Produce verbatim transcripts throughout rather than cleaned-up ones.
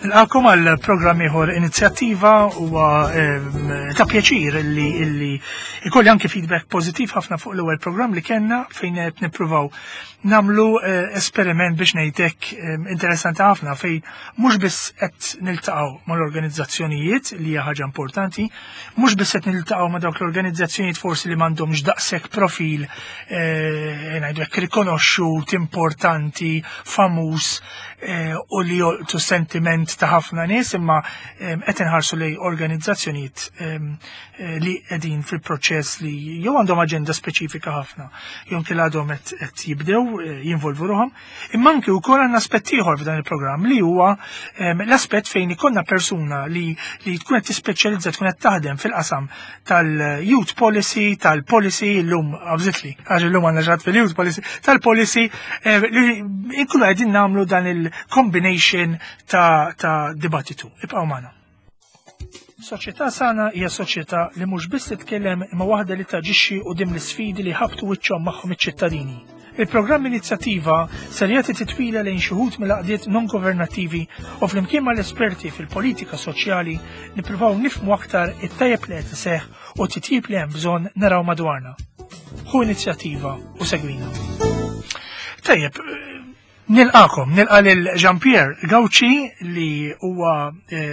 Nilqakom għal programm ieħor inizjattiva huwa ta' pjaċir illi illi ikolli anke feedback pożittiv ħafna fuq l-ewwel programm li kellna fejn qed nippruvaw nagħmlu esperiment biex ngħidlek interessanti ħafna fejn mhux biss qed niltaqgħu mal-organizzazzjonijiet li hija ħaġa importanti, mhux biss qed niltaqgħu ma' dawk l-organizzazzjonijiet forsi li m'għandhomx daqshekk profil ngħidlek rikonoxxut, importanti, famuż u li jolqtu sentiment ta' ħafna nies imma qed inħarsu lejn organizzazzjonijiet li qegħdin fil-proċess li jew għandhom aġenda speċifika ħafna, jew kien għadhom qed jibdew jinvolvu ruhom, imma anke wkoll għandna aspett ieħor f'dan il-programm li huwa l-aspett fejn ikollna persuna li li tkun qed tispeċjalizza tkun qed taħdem fil-qasam tal-youth policy, tal-policy llum qabżitli, għax illum għandna ġad fil-youth policy, tal-policy li nkunu qegħdin nagħmlu dan il-combination ta' ta' dibattitu. Ibqgħu magħna. Soċjetà sana hija soċjetà li mhux biss titkellem imma waħda li taġixxi quddiem l-isfidi li ħabtu wiċċhom magħhom iċ-ċittadini. Il-programm inizjattiva ser jagħti titwila lejn xi wħud mill-għaqdiet non-governattivi u flimkien mal-esperti fil-politika soċjali nippruvaw nifhmu aktar it-tajjeb li qed iseħħ u t-titjib li hemm bżonn naraw madwarna. Ħu inizjattiva u segwina. Tajjeb, nilqakom, nilqa' lil Jean-Pierre Gauci li huwa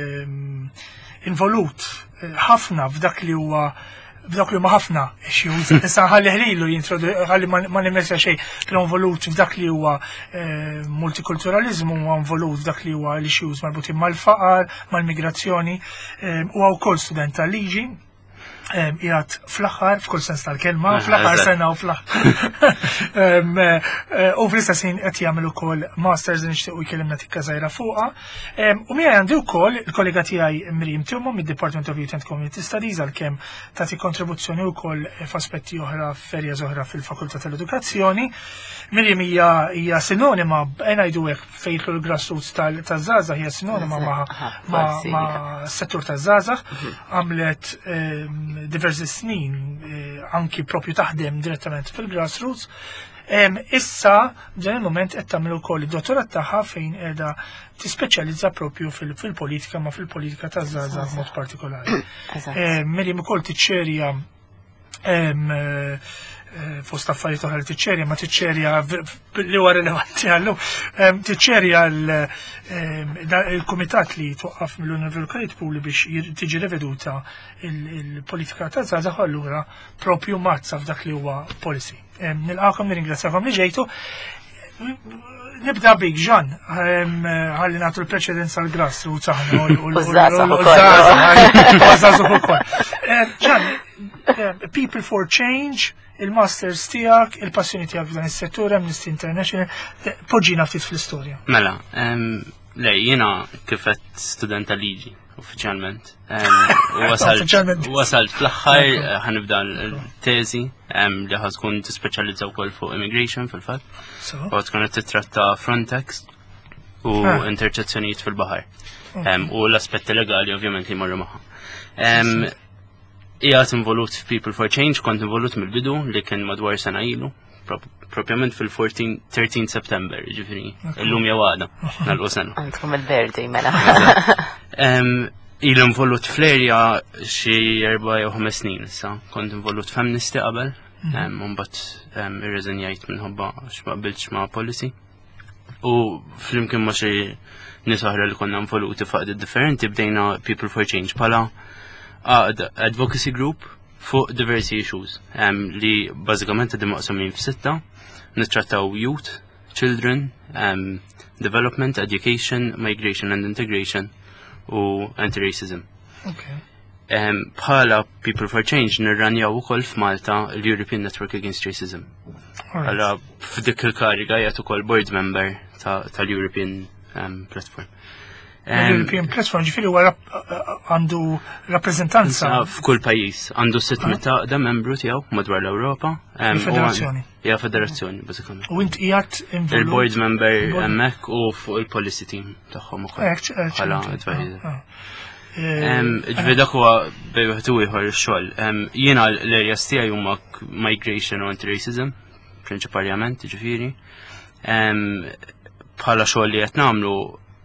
involut ħafna f'dak li huwa f'dak li huma ħafna issues. Issa ħalli ħlilu jintrodu ħalli ma nimmersa xejn kienu involut f'dak li huwa multikulturaliżmu huwa involut f'dak li huwa l-issues marbutin mal-faqar, mal-migrazzjoni, huwa wkoll student tal-liġi. Jgħat fl-axħar, f'kull sens tal-kelma, fl-axħar sena u fl-axħar. U fl-istessin qed jagħmel ukoll masters li nixtiequ jkellimna tikka żgħira fuqha. U miegħi għandi wkoll il-kollega tiegħi Miriam Tummo mid-Department of Youth and Community Studies għalkemm tagħti kontribuzzjoni wkoll f'aspetti oħra f'erjas oħra fil-Fakultà tal-Edukazzjoni. Miriam hija hija sinonima ngħidu hekk fejn l-grassroots taż-żgħażagħ hija sinonima ma' settur taż-żgħażagħ, għamlet diversi snin anki propju taħdem direttament fil-grassroots. Issa f'dan il-moment qed tagħmel ukoll id-dottorat tagħha fejn qiegħda tispeċjalizza propju fil-politika ma fil-politika taż-żgħażagħ b'mod partikolari. Miriam ukoll tiċċerja fost affarijiet oħra li tiċċerja ma tiċċerja li huwa rilevanti għallum, tiċċerja il-kumitat li twaqqaf mill-Universitajiet Pubbliċi biex tiġi reveduta il-politika ta' żgħażagħ allura propju mazza f'dak li huwa policy. Nilqakom nirringrazzjakom li ġejtu. Nibda bik, Ġan, ħalli nagħtu l-preċedenza l-grassroots aħna u l-żgħażagħ ukoll. Ġan, People for Change, il-masters tiegħek, il-passjoni tiegħek f'dan is-settur, Amnesty International, poġġina ftit fl-istorja. Mela, lej, jiena kif qed student tal-liġi uffiċjalment. Wasalt fl-aħħar ħanibda l-teżi li ħad tkun tispeċjalizza wkoll fuq immigration fil-fatt. U tkun qed titratta Frontex u interċezzjonijiet fil-baħar. U l-aspetti legali ovvjament li jmorru magħha. Ijat involut f'People for Change, kont involut mill-bidu li kien madwar sena ilu, propjament fil-thirteenth September, ġifiri, l-lum jawada, nal-u sena. Għandkom il-verdi, mela. Ilu involut fl-erja xie erba' jew ħames snin, issa, kont involut f'Amnesty qabel, mbagħad irreżenjajt minħabba x'maqbilx ma' policy. U flimkien ma' xi nies oħra li konna involuti faqdi differenti bdejna People for Change bħala advocacy group fuq diversi issues um, li bażikament qegħdin maqsumin f'sitta, nittrattaw youth, children, um, development, education, migration and integration u anti-racism. Okay. Um, bħala People for Change nirranjaw ukoll f'Malta l-European Network Against Racism. Għala f'dik il-kariga jgħat ukoll board member tal-European um, Platform. L-European Platform ġifieri huwa għandu rappreżentanza f'kull pajjiż, għandu sitt-meta da membru tiegħu madwar l-Ewropa. Federazzjoni. Ja, federazzjoni bażikament. U int qiegħed involut il-board member hemmhekk u fuq il-policy team tagħhom ukoll. Bħala advisor. Ġifieri dak huwa bejwieħed ieħor ix-xogħol. Jiena l-areas tiegħi huma migration u anti-racism, prinċipalment ġifieri. Bħala xogħol li qed nagħmlu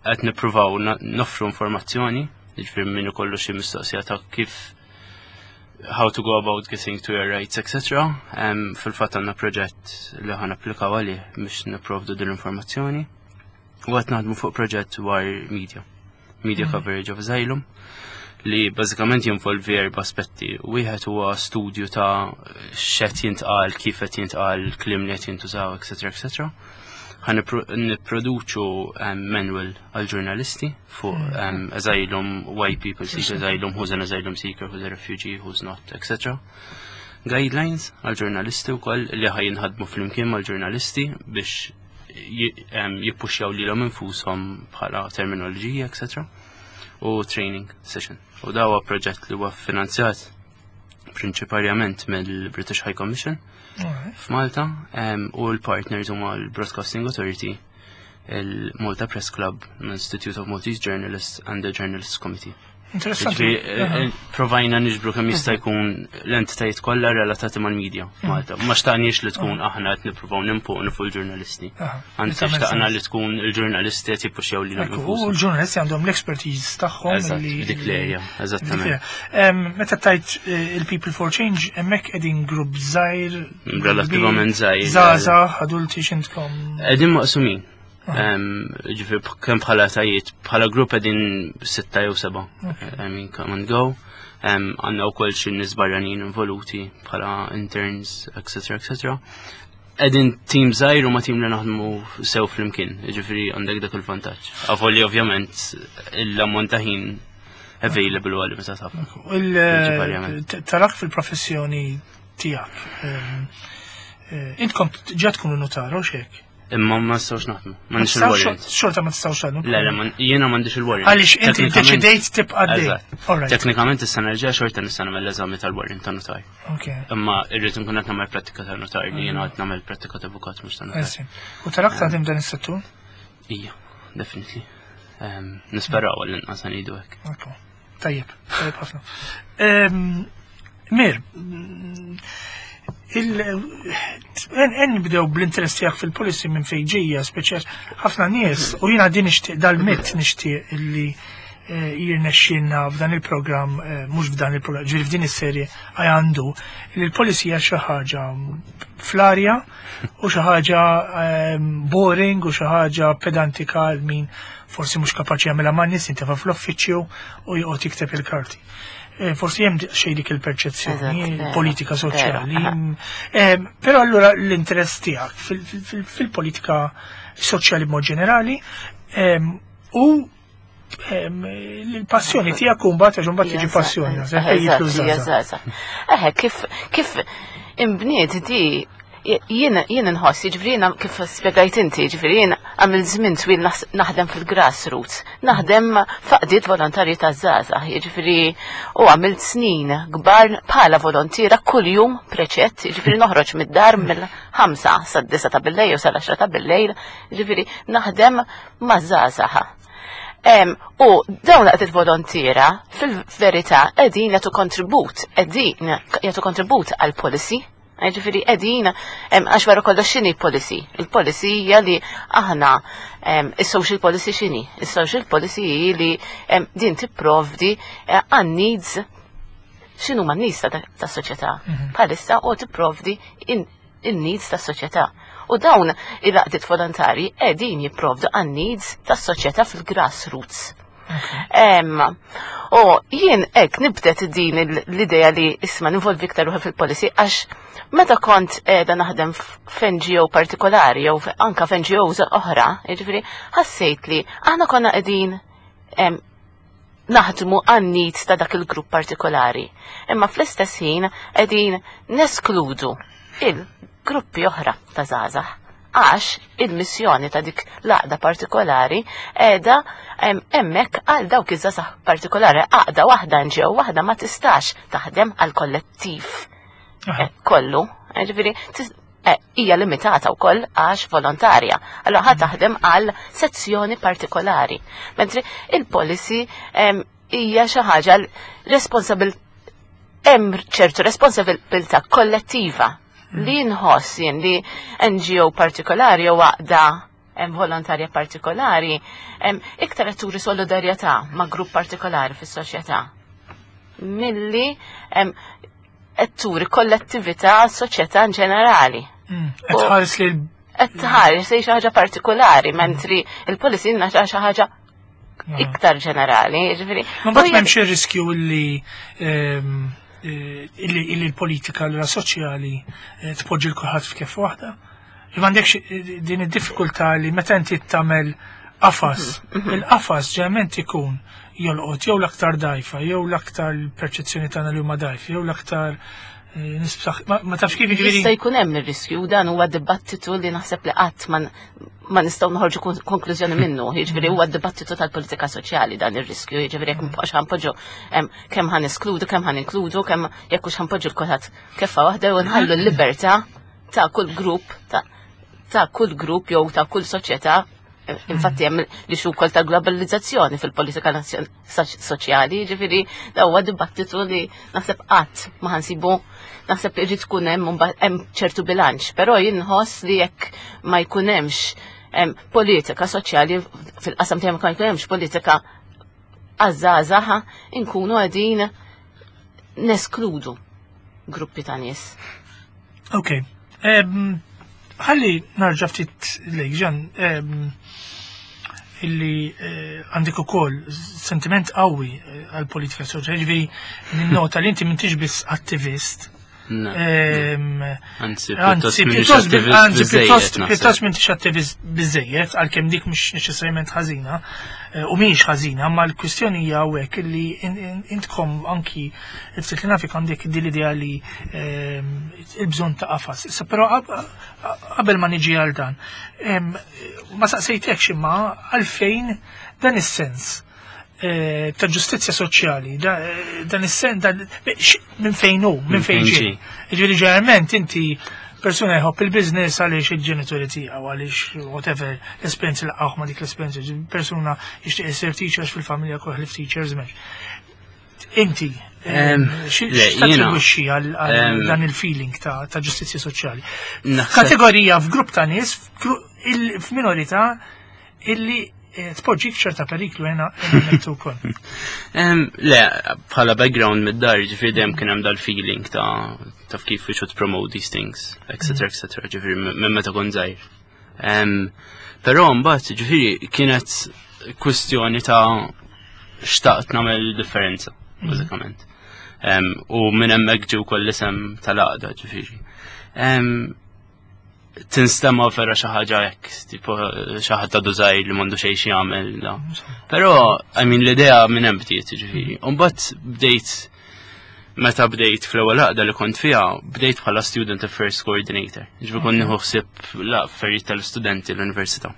qed nippruvaw noffru informazzjoni, jiġifieri min ikollu xi mistoqsija ta' kif how to go about getting to your rights, et cetera. Um, Fil-fatt għandna proġett li ħan applikaw għalih biex nipprovdu din l-informazzjoni. U qed naħdmu fuq proġett dwar media, media mm. coverage of asylum, li bażikament jinvolvi erba' aspetti. Wieħed huwa studju ta' x'qed jintqal, kif qed jintqal, kliem li qed jintużaw, et cetera, et cetera. Ħan nipproduċu um, manual għal-ġurnalisti fuq um, asylum, why people seek asylum, who's an asylum seeker, who's a refugee, who's not, et cetera. Guidelines għal-ġurnalisti wkoll li ħajinħadmu fl-imkien mal-ġurnalisti biex um, jippuxjaw lilhom infushom bħala terminoloġija, et cetera. U training session. U dawa proġett li huwa finanzjat prinċipalment mill-British High Commission f'Malta, um, u l-partners huma l-Broadcasting Authority, il-Malta Press Club, l-Institute of Maltese Journalists and the Journalists Committee. Interessanti. Provajna niġbru kemm jista' jkun l-entitajiet kollha relatati mal-medja f'Malta. Ma xtaqniex li tkun aħna qed nippruvaw nimpuqnu fuq il-ġurnalisti. Anzi xtaqna li tkun il-ġurnalisti qed jippuxjaw lilhom infushom. U l-ġurnalisti għandhom l-expertise tagħhom li dik l-area, eżattament. Meta tajt il-People for Change hemmhekk qegħdin grupp żgħir, relattivament żgħir. Żgħażagħ, adulti x'intkom. Qegħdin maqsumin. Ġifir, kem bħala tajiet, bħala grupp edin sitta jew seba. I mean, come and go. Għanna u koll xin nisbarranin involuti bħala interns, et cetera, et cetera. Edin tim zaħir u ma tim li naħdmu sew flimkien, ġifiri għandek dak il-vantaġġ. Għavolli ovvjament l-ammont ta' ħin available għalli meta taf. Tarak fil-professjoni tijak. Intkom ġa tkunu notaru xek? Imma ma nistawx naħdmu. Ma nix il-warrant. Xorta ma nistawx naħdmu? Le, le, jiena ma ndix il-warrant. Għalix inti deċidejt tibqa' dej. Teknikament is-sena ġeja xorta nista' nagħmel l-eżami tal-warrant ta' notar. Imma irrid nkun qed nagħmel prattika ta' notar li jiena qed nagħmel prattika ta' avukat mhux ta' notar. U tarak taħdim dan is-settur? Ija, definitely. Nisperaw għal inqas ngħidu hekk. Tajjeb, tajjeb ħafna. Mir, En bdew bl-interess tiegħek fil-policy minn fejn ġejja, speċjal ħafna nies, u jiena din nixtieq dal-mitt nixtieq illi jirnexxinna f'dan il-programm, mhux f'dan il-programm, ġifieri f'din is-serje għandu li l-policy hija xi ħaġa fl-arja u xi ħaġa boring u xi ħaġa pedantika għal min forsi mhux kapaċi jagħmilha man nies intefa' fl-uffiċċju u joqgħod jikteb il-karti. Forsi hemm xejn dik il-perċezzjoni politika soċjali. Però allura l-interess tiegħek fil-politika soċjali b'mod ġenerali u l-passjoni tiegħek u mbagħad għax mbagħad tiġi passjoni. Eħe, kif imbniet di jiena nħossi, ġifri jiena kif spjegajt inti, ġifri jiena għamil żmien twil naħdem fil-grassroots, naħdem faqdiet volontarji ta' żgħażagħ, ġifri u għamilt snin kbar bħala volontira kuljum preċett, ġifri noħroġ mid-dar mill-ħamsa sad-disa ta' billejl u sal-għaxra ta' billejl, ġifri naħdem ma' żgħażagħ. U dawn għadet volontira fil-verità qegħdin jagħtu kontribut, qegħdin jagħtu kontribut għall-policy. Ġifiri, edin, għax wara kollox xini policy. Il-policy hija li aħna, il-social policy xini. Il-social policy li din tipprovdi għan needs, xinu ma needs ta' soċjetà. Bħalissa u tipprovdi in-needs ta' soċjetà. U dawn il-laqdiet volontari edin jipprovdu għan needs ta' soċjetà fil-grassroots. U jien ek nibdet din l-ideja li isma nivolvi iktar ruħi fil-policy għax meta kont edha naħdem f'N G O partikolari jew anka f'N G Os oħra, jiġifieri ħassejt li aħna konna qegħdin naħdmu għan-needs ta' dak il-grupp partikolari. Imma fl-istess ħin qegħdin neskludu il-gruppi oħra ta' żgħażagħ għax il-missjoni ta' dik l-għaqda partikolari edha emmek għal dawk iż-żgħażagħ partikolari għaqda waħda N G O waħda ma tistax taħdem għal kollettiv kollu, ġifiri, hija limitata wkoll għax volontarja. Allora ħa taħdem għal sezzjoni partikolari. Mentri il-policy hija xi ħaġa responsabil hemm ċertu responsabilità kollettiva li nħoss jien li N G O partikolari u għaqda em, volontarja partikolari, em, iktar qed turi solidarjetà ma' grupp partikolari fis-soċjetà. Milli em, qed turi kollettività soċjetà in ġenerali. Qed tħares li Qed tħares li xi ħaġa partikolari, mentri il-policy inna xi ħaġa iktar ġenerali, ġifieri. Ma mbagħad m'hemmx ir-riskju illi illi l-politika l soċjali tpoġġi l-kulħadd f'kif waħda. Ma għandekx din id-diffikultà li meta inti tagħmel qafas, il-qafas ġeneralment ikun jolqot jew l-aktar dajfa, jew l-aktar perċezzjoni tagħna li huma dajf, jew l-aktar ma tafx kif jiġifieri. Jista' jkun hemm ir-riskju dan huwa dibattitu li naħseb li qatt ma nistgħu noħorġu konklużjoni minnu, jiġifieri huwa dibattitu tal-politika soċjali dan ir-riskju, jiġifieri jekk mhux ħanpoġġu kemm ħan eskludu, kemm ħan inkludu, kemm jekk hux ħanpoġġu l-kulħadd keffa waħda u nħallu l-libertà ta' kull grupp ta' kull grupp jew ta' kull soċjetà. Infatti hemm li xu wkoll ta' globalizzazzjoni fil-politika soċjali, ġifieri da huwa dibattitu li naħseb qatt ma ħansibu naħseb irid tkun hemm hemm ċertu bilanċ, però jien nħoss li jekk ma jkun hemmx politika soċjali fil-qasam tiegħek ma jkun hemmx politika għażażaħ inkunu qegħdin neskludu gruppi ta' nies. Okay. Ħalli narġa' ftit lejk ġan illi għandek ukoll sentiment qawwi għall politika soċjali, ġifieri ninnota li inti m'intix biss attivist. Anzi, pjuttost m'intix attivist biżejjed, għalkemm dik mhix neċessarjament ħażina, u mhix ħażina, ma l-kwistjoni hija hawnhekk illi intkom anki ftit li nafik għandek din l-idea li l-bżonn ta' qafas. Issa però qabel ma niġi għal dan, ma saqsejtekx imma għalfejn dan is-sens ta' ġustizzja soċjali, dan is-sens minn fejn hu, minn fejn ġie. Jiġifieri ġeneralment inti persuna jħobb il-business għaliex il-ġenituri tiegħu għaliex whatever l-esperienza li qawh ma dik l-esperienza, persuna jixtieq isir teachers fil-familja kollha teachers m'hemmx. Inti x'tattribwixxi għal dan il-feeling ta' ġustizzja soċjali. Kategorija f'grupp ta' nies f'minorità illi tpoġġik ċerta periklu hena nemtu wkoll. Le, bħala background mid-dar, ġifieri dejjem kien hemm dal-feeling ta' taf kif we should promote these things, et cetera, et cetera, ġifieri minn meta kont żgħir. Però mbagħad ġifieri kienet kwistjoni ta' xtaqt nagħmel differenza, bażikament. U minn hemmhekk ġew wkoll l-isem tal-għaqda ġifieri. Tinstema vera xi ħaġa hekk, tipo xi ħadd ta' żgħir li m'għandu xejn xi jagħmel. Però I mean l-idea minn hemm bdiet ġifieri. U mbagħad bdejt meta bdejt fl-ewwel għaqda li kont fiha, bdejt bħala student affairs coordinator. Ġifieri kont nieħu ħsieb l-affarijiet tal-istudenti l-università.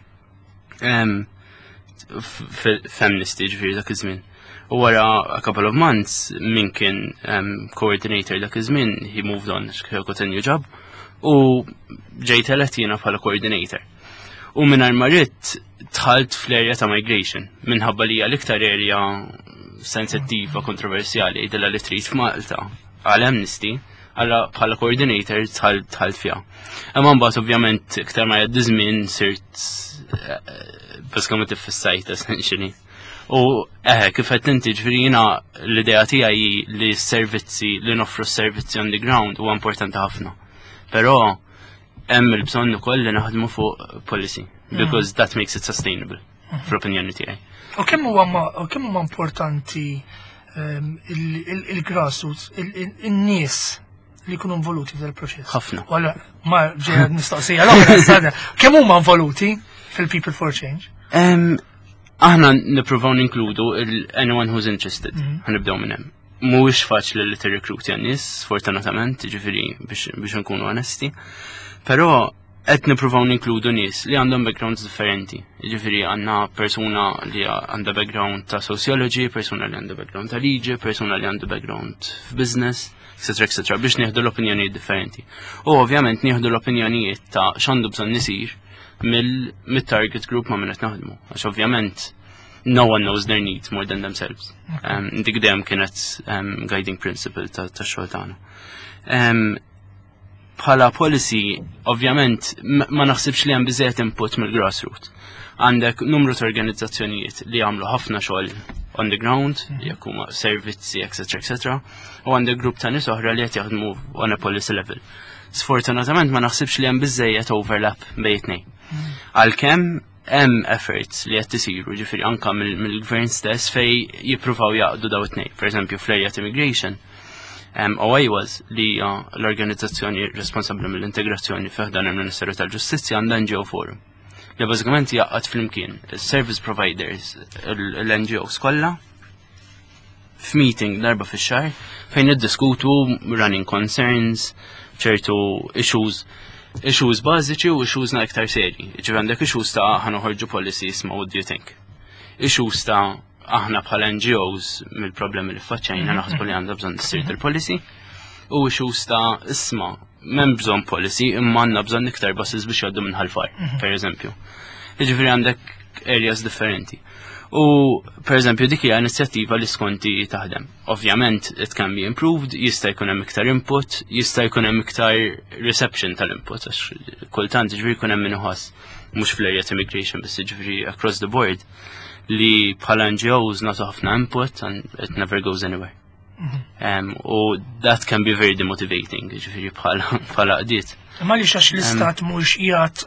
Feministi ġifieri dak iż-żmien. U wara a couple of months min kien coordinator dak iż-żmien he moved on, got a new job. U ġejt elett jiena bħala coordinator. U mingħajr ma ridt dħalt fl-area ta' migration minħabba li hija l-iktar area sensittiva kontroversjali jidilha li trid f'Malta għal Amnesty għala bħala coordinator dħalt fiha. Imma mbagħad ovvjament iktar ma jgħaddi żmien sirt bażikament iffissajt essentially. U eħe kif qed inti ġifieri jiena l-idea tiegħi li s-servizzi li noffru s-servizzi on the ground huwa importanti ħafna. Però hemm il-bżonn ukoll li naħdmu fuq policy because that makes it sustainable fl-opinjoni tiegħi. U kemm huwa kemm huma importanti il-grassroots, in-nies li jkunu involuti fil-proċess? Ħafna. Wala ma ġejja nistaqsija l-oħra kemm huma involuti fil-People for Change? Aħna nippruvaw ninkludu anyone who's interested. Ħanibdew minn hemm. Mhuwiex faċli li tirrekruti għan-nies, sfortunatament, ġifieri biex nkunu onesti. Però qed nippruvaw ninkludu nies li għandhom backgrounds differenti. Ġifieri għandna persuna li għandha background ta' sociology, persuna li għandha background ta' liġi, persuna li għandha background f'business, et cetera, et cetera, biex nieħdu l-opinjonijiet differenti. U ovvjament nieħdu l-opinjonijiet ta' x'għandu bżonn isir mill-target group ma' min qed naħdmu. Għax ovvjament no one knows their needs more than themselves. Dik dejjem kienet guiding principle ta' xogħol tagħna. bħala policy, ovvjament, ma naħsibx li hemm biżejjed input mill-grassroot. Għandek numru ta' organizzazzjonijiet li għamlu ħafna xogħol on the ground, jekk huma servizzi, et cetera, et cetera, u għandek grupp ta' nies oħra li qed jaħdmu on a policy level. Sfortunatament ma naħsibx li hemm biżejjed overlap bejn it-tnejn. Għalkemm hemm efforts li qed isiru, ġifieri anke mill-gvern stess fej jippruvaw jaqdu daw it-tnejn. Pereżempju fl-area ta' immigration, O A was li l-organizzazzjoni responsabbli mill-integrazzjoni fiħdan il-Ministeru tal-Ġustizzja għandha N G O Forum. Li bażikament jaqqad flimkien il-service providers, l-N G Os kollha, f'meeting darba fix-xahar fejn iddiskutu running concerns, ċertu issues, issues bażiċi u issues na iktar serji. Ġifieri għandek issues ta' ħanoħorġu policies ma' what do you think? Issues ta' aħna bħala N G Os mill-problemi li faċċajna naħsbu li għandha bżonn issir il-policy u issues ta' isma' m'hemm bżonn policy imma għandna bżonn iktar buses biex jgħaddu minn ħalfar, pereżempju. Jiġifieri għandek areas differenti. U pereżempju dik hija inizjattiva li skonti taħdem. Ovvjament it can be improved, jista' jkun hemm iktar input, jista' jkun hemm iktar reception tal-input għax kultant jiġifieri jkun hemm min iħoss mhux fl-area ta' immigration biss jiġifieri across the board li bħala N G Os nagħtu ħafna input and it never goes anywhere. Um, u that can be very demotivating, ġifieri bħala bħala qdiet. Ma li xax l-istat mhux qiegħed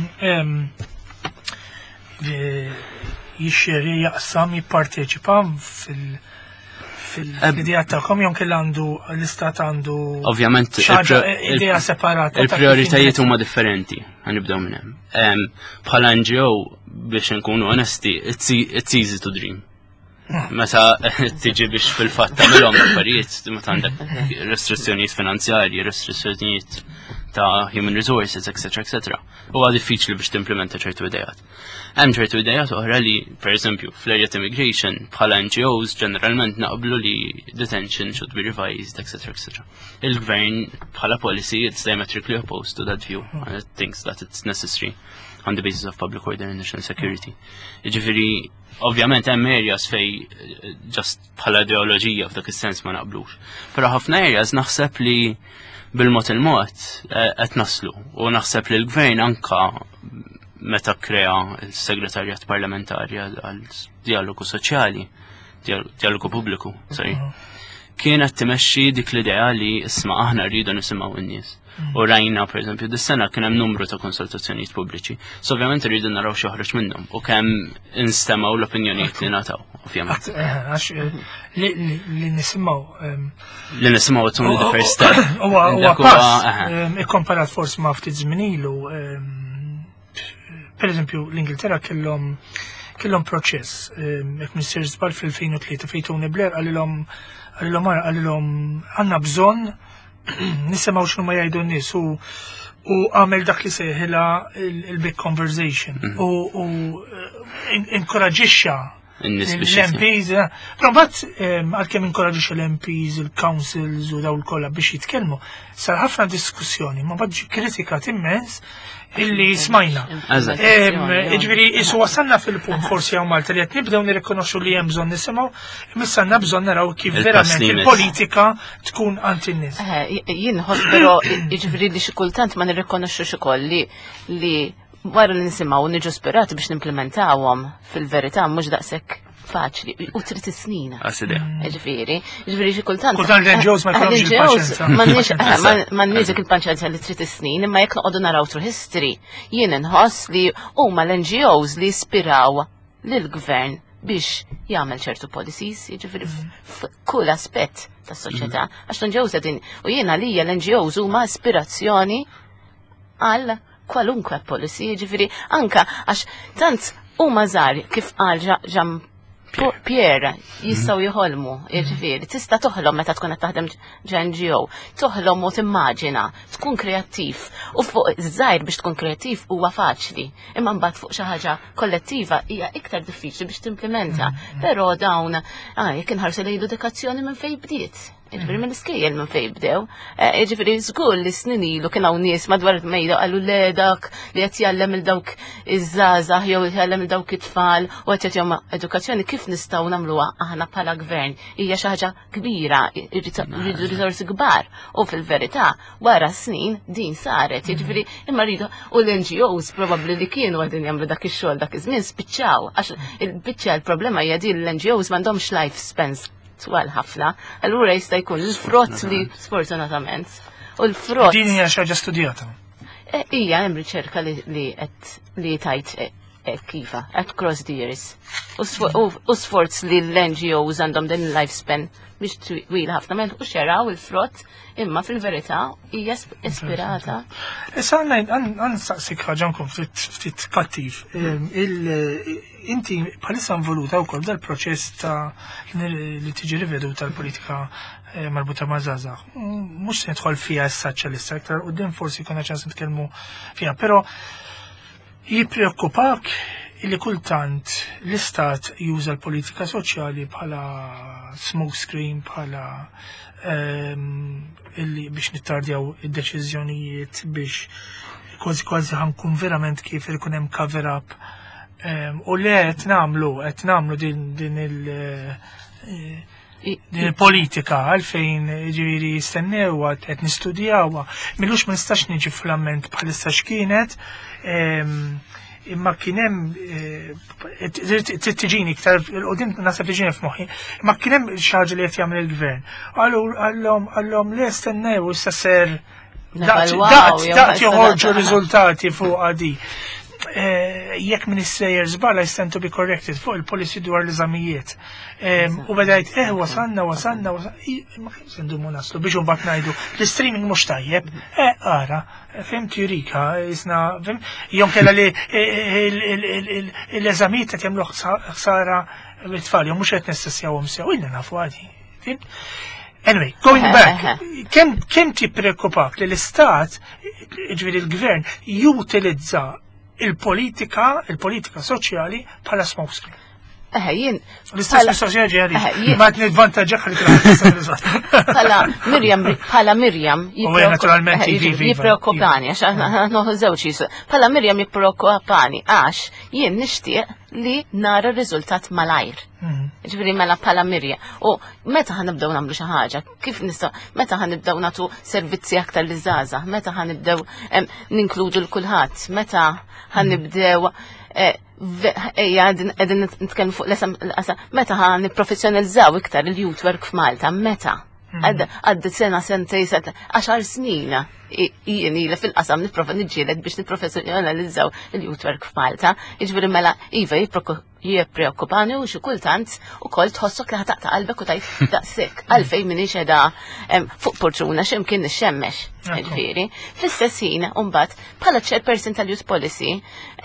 jixxeri jaqsam jipparteċipa fil fil-idea tagħhom jew kell għandu l-istat għandu ovvjament idea separata. Il-prioritajiet huma differenti, ħanibdew minn hemm. Bħala N G O biex nkunu onesti, it's easy to dream. Meta tiġi biex fil-fatt tagħmilhom affarijiet, meta għandek restrizzjonijiet finanzjarji, restrizzjonijiet ta' human resources, et cetera, et cetera. Huwa diffiċli biex timplementa ċertu idejat. Hemm ċertu idejat oħra li, pereżempju, fl-area ta' immigration bħala N G Os ġeneralment naqblu li detention should be revised, et cetera, et cetera. Il-gvern bħala policy it's diametrically opposed to that view and it thinks that it's necessary on the basis of public order and national security. Jiġifieri, ovvjament hemm areas fej just bħala ideoloġija f'dak is-sens ma naqblux. Però ħafna areas naħseb li bil-mod il-mod qed naslu u naħseb li l-gvern anka meta krea l-segretarjat parlamentari għal dialogu soċjali, dialogu pubbliku, sorry, kienet timexxi dik l-idea li isma' aħna rridu nisimgħu n-nies. U rajna, per eżempju, dis-sena kien hemm numru ta' konsultazzjonijiet pubbliċi. So ovvjament irridu naraw xi joħroġ minnhom u kemm instemgħu l-opinjonijiet li nataw, ovvjament. Għax li nisimgħu li nisimgħu tkun the first step. Huwa pass ikkomparat forsi ma' ftit żmien ilu. Per eżempju, l-Ingilterra kellhom kellhom proċess jekk missier żball fil-elfejn u tlieta fejn Tony Blair qalilhom qalilhom qalilhom għandna bżonn nisimgħu x'huma ma jgħidu n-nies u għamel dak li seħħilha il-big conversation u inkoraġixxa l-M Ps, però mbagħad għalkemm inkoraġixxa l-M Ps, il-councils u dawn kollha biex jitkellmu, sar ħafna diskussjoni, ma mbagħad kritikat immens illi smajna. Ġifieri isu wasalna fil-punt forsi hawn Malta li qed nibdew nirrikonoxxu li hemm bżonn nisimgħu, imma għandna bżonn naraw kif verament il-politika tkun anti n-nies. Jien ħoss però jiġifieri li xi kultant ma nirrikonoxxux ukoll li li wara li nisimgħu niġu sperati biex nimplementawhom fil-verità mhux daqshekk faċli u trid is-snina. Ġifieri, ġifieri xi kultant. Kultant l-N G Os ma jkollhomx il-paċenza. M'għandniex dik il-paċenza li trid is-snin, imma jekk noqogħdu naraw through history, jien inħoss li huma l-N G Os li jispiraw lill-gvern biex jagħmel ċertu policies, jiġifieri f'kull aspett tas-soċjetà. Għax l-N G Os qegħdin u jiena għalija l-N G Os huma ispirazzjoni għal kwalunkwe policy, ġifiri, anka, għax tant u mażar kif qal ġam Pierre jistaw jħolmu, ġifiri, tista toħlom meta tkun qed taħdem ġen N G O, toħlom u timmaġina, tkun kreattiv, u fuq żgħir biex tkun kreattiv huwa faċli, imma mbagħad fuq xi ħaġa kollettiva hija iktar diffiċli biex timplementa, però dawn, ah, jekk inħarsu lejn edukazzjoni minn fejn bdiet. Ġifiri mill-iskejjel minn fej bdew. Ġifiri żgur li snin ilu kien hawn nies madwar mejda qalu le dak li qed jgħallem il dawk iż-żgħażagħ jew jgħallem il dawk it-tfal u qed jagħtihom edukazzjoni kif nistgħu nagħmluha aħna bħala gvern. Hija xi ħaġa kbira, rridu riżorsi kbar. U fil-verità wara snin din saret. Ġifiri imma rridu u l-N G Os probabbli li kienu għadin jagħmlu dak ix-xogħol dak iż-żmien spiċċaw għax il-biċċa l-problema hija din l-N G Os m'għandhomx life spans twal ħafna, allura jista' jkun l-frott li sfortunatament. U l-frott. Din hija xi ħaġa studjata. Hija hemm riċerka li qed li tajt kifa at cross the years. U sforz li l-N G Os għandhom din il-lifespan biex twil ħafna men u xeraw il-frott imma fil-verità hija ispirata. Issa għan saqsik ħaġankom ftit kattiv. Inti bħalissa involuta wkoll dal-proċess ta' li tiġi riveduta tal-politika marbuta ma' żgħażagħ. Mhux se nidħol fiha s-saċċa l-issa aktar quddiem forsi jkollna ċans nitkellmu fiha, però jippreokkupak illi kultant l-istat juża l-politika soċjali bħala smoke screen, bħala illi biex nittardjaw id-deċiżjonijiet biex kważi kważi ħankun verament kif ikun hemm cover up. U le qed nagħmlu qed nagħmlu din il- din il-politika għalfejn ġifieri jistennewha qed nistudjawha. Millux ma nistax niġi fl-amment bħalissa x'kienet imma kien hemm tiġini iktar qudiem nasab tiġini f'moħħi, imma kien hemm xi ħaġa li qed jagħmel il-gvern. Għallhom għallhom le stennew issa ser daqt joħorġu riżultati fuq għadi. Jekk minn is-sejjer żbala jstand to be corrected fuq il-policy dwar l-eżamijiet. U bedajt, eh, wasanna, wasanna, ma kien sendumu naslu biex mbagħad ngħidu l-streaming mhux tajjeb, eh, ara, fimt jurika, isna, jom kella li l-eżamijiet qed jagħmlu ħsara bit-tfal, jom mhux qed nistessjawhom sew, ilna nafu għadi. Anyway, going back, kemm tippreokkupak li l-istat, ġifieri l-gvern, jutilizza il-politika, il-politika soċjali bħala smokescreen. Eħe, jien. L-istess mis-soċjali ġeri, ma t-nidvantaġġaħ li t-għal. Bħala Mirjam, bħala Mirjam. Jipreokkupani, għax noħu zewċi. Bħala Mirjam jipreokkupani, għax jien nixtieq li nara r-riżultat malajr. Ġifiri mela bħala Mirjam. U meta ħanibdew nagħmlu xi ħaġa, kif nistgħu, meta ħanibdew nagħtu servizzi aktar li żgħażagħ, meta ħanibdew ninkludu l-kulħadd, meta ħanibdew ejja qegħdin nitkellmu fuq l-qasam, meta ħan nipprofessjonalizzaw iktar il-youth work f'Malta, meta? Għaddi sena sentej sena għaxar snin jien ila fil-qasam nipprova niġġieled biex nipprofessjonalizzaw il-youth work f'Malta. Jiġifieri mela iva jippreokkupani u xi kultant ukoll tħossok li ħataqta' qalbek u tajt daqshekk għalfejn m'iniex qiegħda fuq porċuna x'imkien nixxemmex. Jiġifieri fl-istess ħin mbagħad bħala chairperson tal-Youth Policy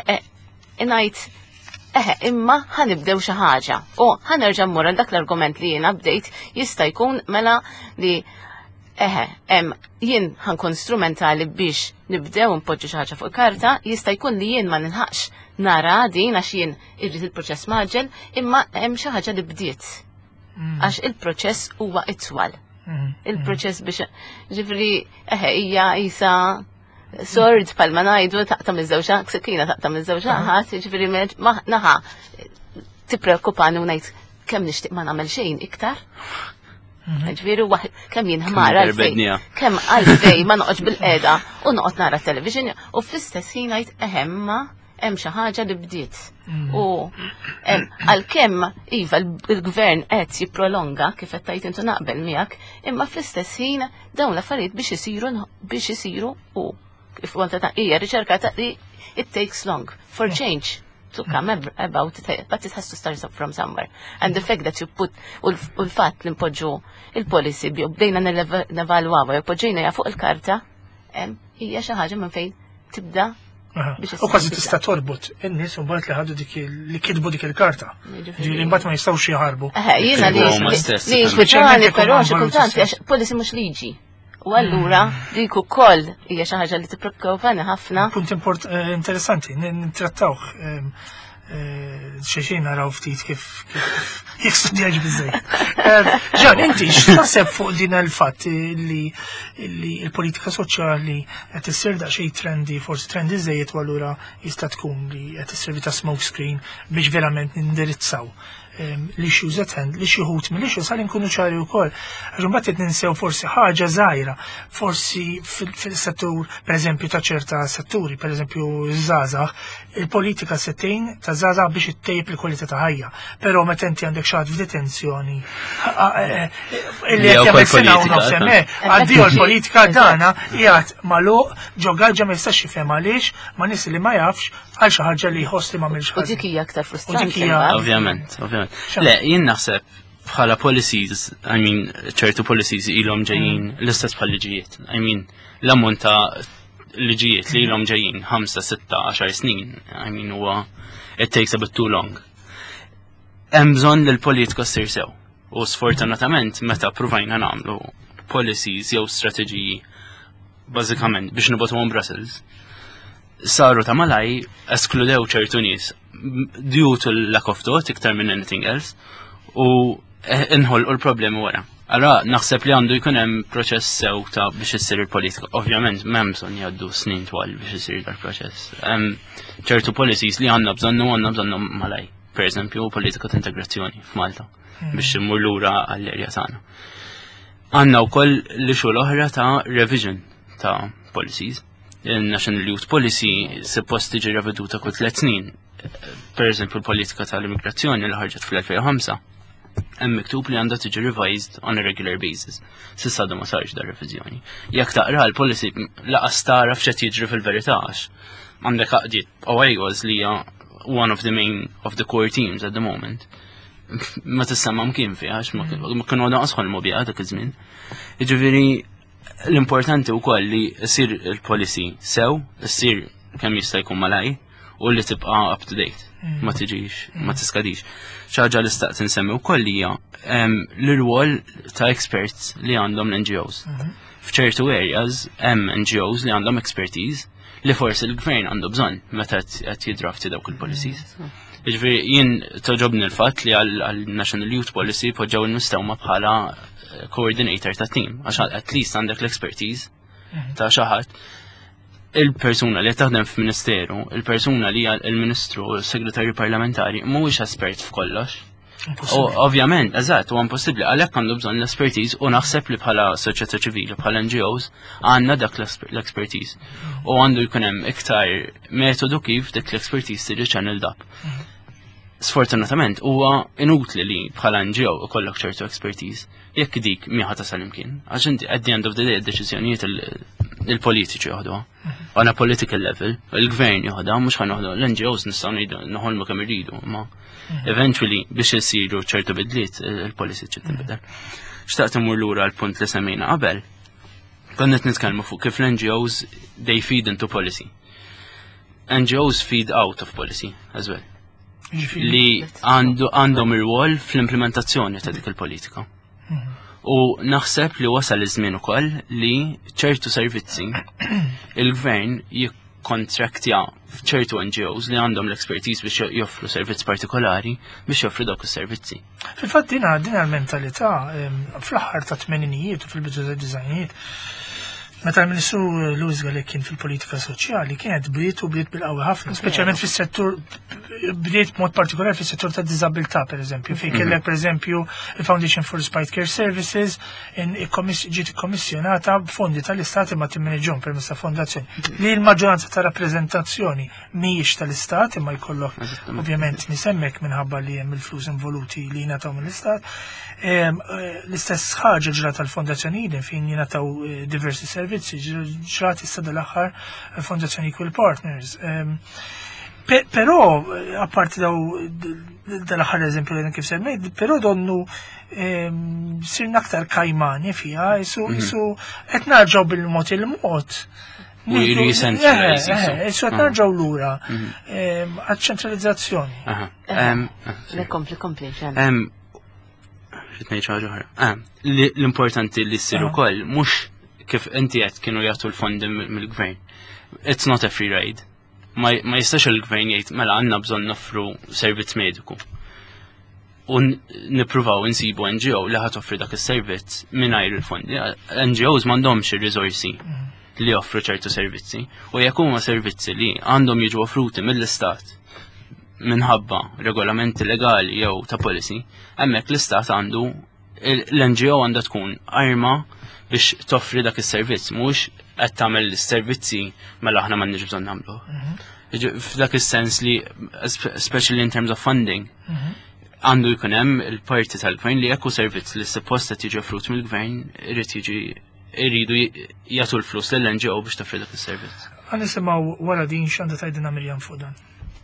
ngħid eħe, imma ħanibdew xi ħaġa. U ħanerġa' mmur dak l-argument li jiena bdejt jista' jkun mela li eħe, hemm jien ħankun strumentali biex nibdew npoġġu xi ħaġa fuq karta, jista' jkun li jien ma nilħaqx nara din għax jien irrid il-proċess maġġel, imma hemm xi ħaġa li bdiet. Għax il-proċess huwa itwal. Il-proċess biex ġifri eħe hija isa sord palma najdu taqta miż-żewġa, ksikina taqta miż-żewġa, ħadd jiġifieri naħa tippreokkupani u ngħid kemm nixtieq ma nagħmel xejn iktar. Ġifieri kemm jien ħmara għalfejn, kemm għalfejn ma noqgħodx bil-qiegħda u noqgħod nara television u fl-istess ħin ngħid eħemma hemm xi ħaġa li bdiet. U għalkemm iva l-gvern qed jipprolonga kif qed tgħid intu naqbel miegħek, imma fl-istess ħin dawn l-affarijiet biex isiru biex isiru u if you want to hija riċerka ta' li it takes long for change to come about it, but it has to start from somewhere. And the fact that you put u l-fatt li npoġġu il-policy bi bdejna nevalwawa jew poġġejna fuq il-karta hija xi ħaġa minn fejn tibda. U kważi tista' torbot in-nies u mbagħad li ħadu dik li kitbu dik il-karta. Ġifieri mbagħad ma jistgħux jaħarbu. Jiena li li speċjalment però xi kultant għax policy mhux liġi. U allura dik ukoll hija xi ħaġa li tippreokkupani ħafna. Punt interessanti, nittrattawh xexin naraw ftit kif jek studjaġ bizzej. Ġan, inti x'taħseb fuq din il-fatt li l-politika soċjali qed issir daqsxejn trendi, forsi trendi żejjed u allura jista' tkun li qed isservi ta' smoke screen biex verament nindirizzaw l-issues at hand, li xi wħud mill-issues għal inkunu ċari wkoll. Għax imbagħad qed ninsew forsi ħaġa żgħira, forsi fil-settur pereżempju ta' ċerta setturi, pereżempju żgħażagħ, il-politika settejn ta' żgħażagħ biex ittejjeb il-kwalità ta' ħajja. Però meta inti għandek xi ħadd f'detenzjoni illi qed jagħmel sena u nofs hemm għaddiju l-politika dana qiegħed magħluq ġo gaġġa ma jistax jifhem għaliex ma nies li ma jafx għal xi ħaġa li jħoss li m'għamilx U dik hija aktar frustranti. Ovvjament, ovvjament. Le, jien naħseb bħala policies, I mean, ċertu policies ilhom ġejjin l-istess bħal liġijiet. I mean, l-ammont ta' liġijiet li ilhom ġejjin ħamsa, sitta, għaxar snin, I mean, huwa it takes a bit too long. Hemm bżonn li l-politika ssir sew. U sfortunatament meta provajna nagħmlu policies jew strateġiji bażikament biex nibotuhom Brussels, saru ta' malaj eskludew ċertu nies due to lack of thought iktar minn anything else u inħolqu l-problemi wara. Allora naħseb li għandu jkun hemm proċess sew ta' biex issir il-politika. Ovvjament m'hemm bżonn jgħaddu snin twal biex isir dal-proċess. Hemm ċertu policies li għandna bżonn u għandna bżonnhom malaj. Pereżempju politika ta' integrazzjoni f'Malta biex immur lura għall-erja tagħna. Għandna wkoll l-ixu l-oħra ta' revision ta' policies. Il-National Youth Policy suppost tiġi reveduta kull tliet snin. Per eżempju l-politika tal-immigrazzjoni li ħarġet fl-alfejn u ħamsa hemm miktub li għandha tiġi revised on a regular basis. S'issa ma sarx dar reviżjoni. Jekk taqra l-policy laqas tara f'xed jiġri fil-verità għax għandek għaqdiet O A was li hija one of the main of the core teams at the moment. Ma tissemma mkien fiha għax ma kienu naqsħolmu biha dak iż-żmien. Jiġifieri l-importanti wkoll li ssir il-policy sew, issir kemm jista' jkun malaj u li tibqa' up to date, ma tiġix, ma tiskadix. Xi ħaġa li staqt insemmi wkoll hija l-irwol ta' experts li għandhom l-N G Os. F'ċertu areas hemm N G Os li għandhom expertise li forsi l-gvern għandu bżonn meta qed jidrafti dawk il-policies. Jiġifieri jien toġobni l-fatt li għall-National Youth Policy poġġew il-mistewma bħala coordinator ta' team, għax at least għandek l-expertise ta' xi ħadd. Il-persuna li taħdem f'ministeru, il-persuna li il-ministru u l-segretarju parlamentari mhuwiex espert f'kollox. U ovvjament, eżatt, huwa impossibbli għalhekk għandu bżonn l-expertise u naħseb li bħala soċjetà ċivili, bħala N G Os, għandna dak l-expertise. U għandu jkun hemm iktar metodu kif dik l-expertise tiġi channeled up. Sfortunatament huwa inutli li bħala N G O ikollok ċertu expertise jekk dik miħa tasal imkien. Għax inti at the end of the day id-deċiżjonijiet il-politiċi joħduha. On a political level, il-gvern joħodha mhux ħan noħdu l-N G Os nistgħu ngħidu noħolmu kemm irridu, ma eventually biex isiru ċertu bidliet il-policy ċi tinbidel. Xtaqt imur lura l-punt li semmejna qabel, konna qed nitkellmu fuq kif l-N G Os they feed into policy. N G Os feed out of policy as well. Li għandhom ir-rwol fl-implementazzjoni ta' dik il-politika. U naħseb li wasal iż-żmien ukoll li ċertu servizzi il-gvern jikkontraktja f'ċertu N G Os li għandhom l-expertise biex joffru servizz partikolari biex joffru dawk is-servizzi. Fil-fatt dina din l-mentalità fl-aħħar ta' tmeninijiet u fil-bidu ta' diżajnijiet. Meta l-Ministru Luis Għalek kien fil-politika soċjali kienet bdiet u bdiet bil-qawwi ħafna, speċjalment fis-settur bdiet mod partikolari fis-settur ta' diżabilità pereżempju, fejn kellek pereżempju il-Foundation for Respite Care Services ġiet ikkommissjonata b'fondi tal-Istat imma timmaneġġhom permezz ta' fondazzjoni. Li l-maġġoranza ta' rappreżentazzjoni mhijiex tal-Istat imma jkollok ovvjament nisemmek minħabba li hemm il-flus involuti li jingħataw mill-Istat. L-istess ħaġa ġrat tal-fondazzjoni fejn jingħataw diversi servizzi, ġrat issa dal-aħħar fondazzjoni Equal Partners. Però, apparti daw dal-aħħar eżempju li kif semmejt, però donnu sirna aktar kajmani fija, isu qed narġgħu bil-mod il-mod. U jisentralizzi. Isu qed narġgħu lura għaċ-ċentralizzazzjoni. Kompli, kompli, Ritnej ċaġa ħara. L-importanti li s-siru koll, mux kif inti għed kienu jgħatu l-fondi mill-gvern. It's not a free ride. ma ma jistax il-gvern jgħid mela għandna bżonn noffru servizz mediku. U nippruvaw insibu N G O li ħad offri dak is-servizz mingħajr il-fondi. N G Os m'għandhomx ir-riżorsi li joffru ċertu servizzi. U jekk huma servizzi li għandhom jiġu offruti mill-istat minħabba regolamenti legali jew ta' policy, hemmhekk l-istat għandu l-N G O għandha tkun arma biex toffri dak is-servizz, mhux qed tagħmel is-servizzi mela aħna m'għandniex bżonn nagħmlu. F'dak is-sens li especially in terms of funding, għandu jkun hemm il-parti tal-gvern li jekk hu servizz li suppost qed jiġi offrut mill-gvern irid jiġi iridu jagħtu l-flus lill-N G O biex toffri dak is-servizz. Għan nisimgħu wara din x'għandha tgħidilna Mirjam fuq dan.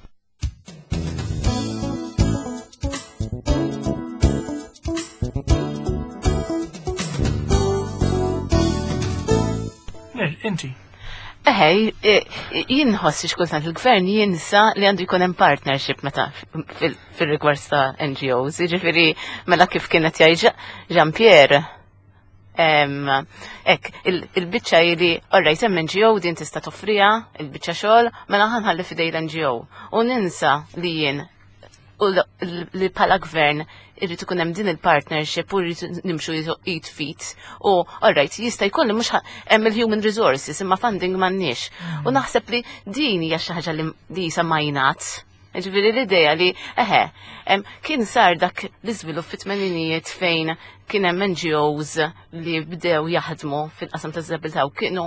Inti. Eħej, jien nħossi xkultant il-gvern jinsa li għandu jkun hemm partnership meta fil-rigward ta' N G Os, jiġifieri mela kif kienet jgħid Jean-Pierre. Ek, il-biċċa li orrajt hemm N G O din tista' toffriha, il-biċċa xogħol, mela ħanħalli fidej l-N G O. U ninsa li jien u li bħala gvern irrid ikun hemm din il-partnership u rrid nimxu eat feet u alright jista' jkun li mhux hemm il-human resources imma funding m'għandniex. U naħseb li din hija xi ħaġa li samajnat. Ġifieri l-idea li eħe kien sar dak l-iżvilupp fit-tmeninijiet fejn kien hemm N G Os li bdew jaħdmu fil-qasam taż-żabilta u kienu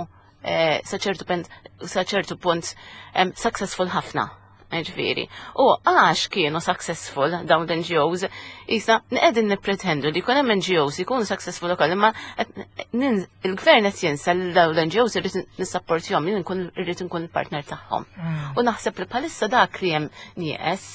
sa ċertu punt successful ħafna. Ġviri. U għax kienu successful dawn l-N G Os, jisna n-edin nipretendu li kun N G Os jikunu successful ukoll, imma il-gvern qed jinsa li dawn l-N G Os irrid nissapportjhom, jien nkun irrid nkun il-partner tagħhom. U naħseb li bħalissa dak li hemm nieqes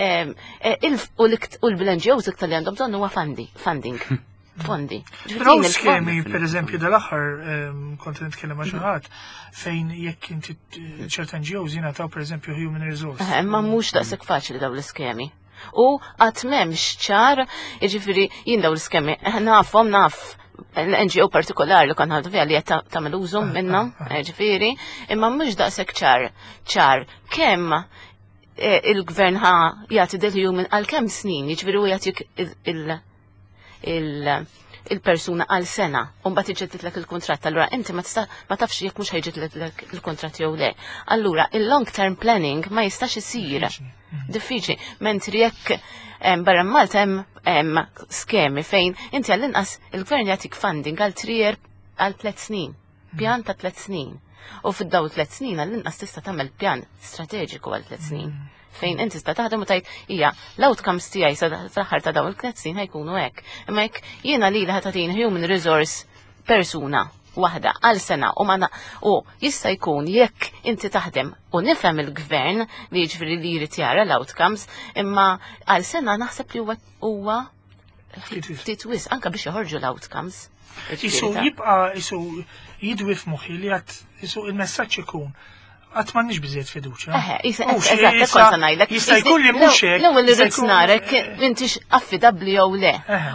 u l-N G Os iktar li għandhom bżonn huwa funding. Fondi. Però skemi, per eżempju, dal-aħħar kont nitkellem ma' xi ħadd fejn jekk inti ċert N G Os jingħataw per eżempju human resource. Imma mhux daqshekk faċli dawn l-iskemi. U qatt m'hemmx ċar, jiġifieri jien dawn l-iskemi nafhom naf l-N G O partikolari li kon ħadu fiha li qed tagħmel użu minnhom, ġifieri, imma mhux daqshekk ċar ċar kemm il-gvern ħa jagħti del human għal kemm snin, jiġifieri u jagħtik il- il-persuna għal sena un bat iġġedlek il-kontrat, allura inti ma tafx jekk mhux ħajġedlek il-kontrat jew le. Allura il-long term planning ma jistax isir. Diffiċli, mentri jekk barra Malta hemm skemi fejn inti għall-inqas il-gvern jagħtik funding għal trier għal tliet snin, pjan ta' tliet snin. U fid-daw tliet snin għall-inqas tista' tagħmel pjan strateġiku għal tliet snin. Fejn inti sta taħdem u tajt hija l-outcomes tiegħi sa fl-aħħar ta' dawn il-tliet snin ħajkunu hekk. Imma jekk jiena li li ħatatin human resource persuna waħda għal sena u mana u jista' jkun jekk inti taħdem u nifhem il-gvern li jiġifieri li jrid jara l-outcomes, imma għal sena naħseb li huwa huwa ftit wis anke biex joħorġu l-outcomes. Isu jibqa' isu jidwif moħħi li għad isu il-messaġġ ikun għat ma nix bizziet fiduċa. Eżatt, konta najlek. Jista' jkun li mhux hekk. L-ewwel li rrid narek intix affidabbli jew le.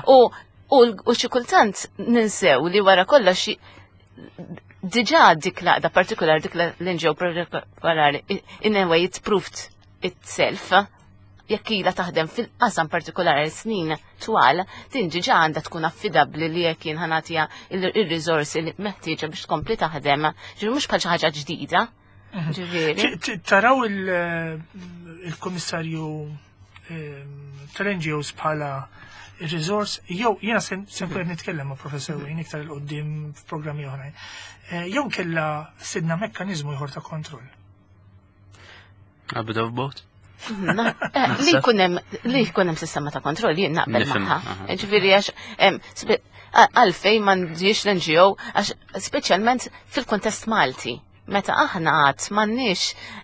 U xi kultant ninsew li wara kollox diġà dik laqda partikolar dik l-N G O partikolari in a way it proved itself jekk ilha taħdem fil-qasam partikolari snin twal, din diġà għandha tkun affidabbli li jekk jien ħanatija il-riżorsi li meħtieġa biex tkompli taħdem, ġifieri mhux bħal xi ħaġa ġdida. Taraw il-komissarju tal-N G Os bħala il-resource, jew jiena se nkun nitkellem ma' professor Wayne iktar il-qoddim f'programmi oħrajn, jew kella sidna mekkaniżmu ieħor ta' kontroll. A bit of both. Li jkun hemm sistema ta' kontroll jien naqbel magħha. Ġifieri għax għalfejn m'għandix l-N G O għax speċjalment fil-kuntest Malti. Meta aħna għad m'għandniex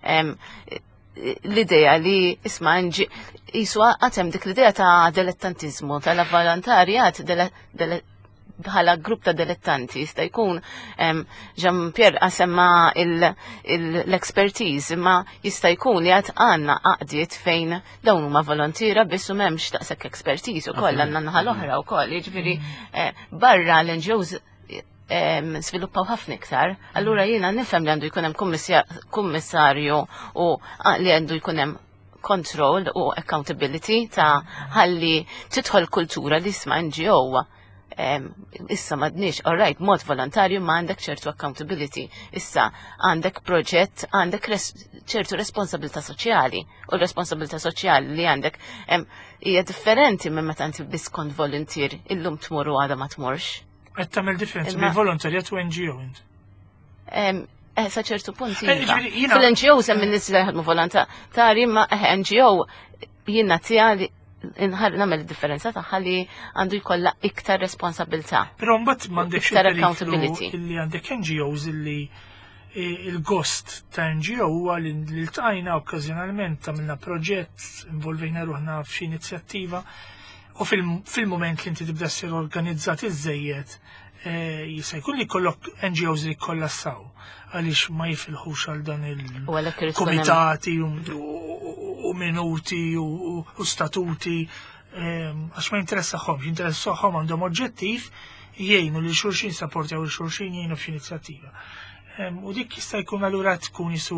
l-idea li isma' jisu għatem dik l-idea ta' dilettantizmu, tal-volontarjat bħala grupp ta' dilettanti, jista' jkun Jean-Pierre għasemma l-expertise, ma jista' jkun li għad għanna għaqdiet fejn dawn huma volontira biss u m'hemmx daqshekk expertise ukoll għandna naħa l-oħra wkoll, jiġifieri barra l-N G Os sviluppaw ħafna iktar, allura jiena nifhem li għandu jkun hemm kummissarju u li għandu jkun hemm control u accountability ta' ħalli tidħol kultura li isma' N G O. Issa madniex, all right, mod volontarju ma għandek ċertu accountability. Issa għandek proġett, għandek ċertu responsabilità soċjali. U l-responsabilità soċjali li għandek hija differenti minn meta inti biss kont volunteer illum tmur u għada ma tmurx. Qed tagħmel differenza bejn volontarjat u N G O int. Eh, sa ċertu punti. Fil-N G O semmi nis li ħadmu volontari, ma N G O jiena tijali inħar namel differenza taħħa li għandu jkollha iktar responsabilità. Però mbagħad m'għandekx iktar accountability. Illi għandek N G Os illi il-gost ta' N G O huwa li ltqajna okkażjonalment għamilna proġett involvejna ruħna f'xi inizjattiva u fil-moment li inti tibda ssir organizzat iżejjed jista' jkun li jkollok N G Os li jkollassaw għaliex ma jifilħux għal dan il-komitati u minuti u statuti għax ma jinteressaħħom, jinteressaħħom għandhom oġġettiv jgħinu li xulxin sapportjaw li xulxin jgħinu f'inizjattiva. U dik jista' jkun allura tkun isu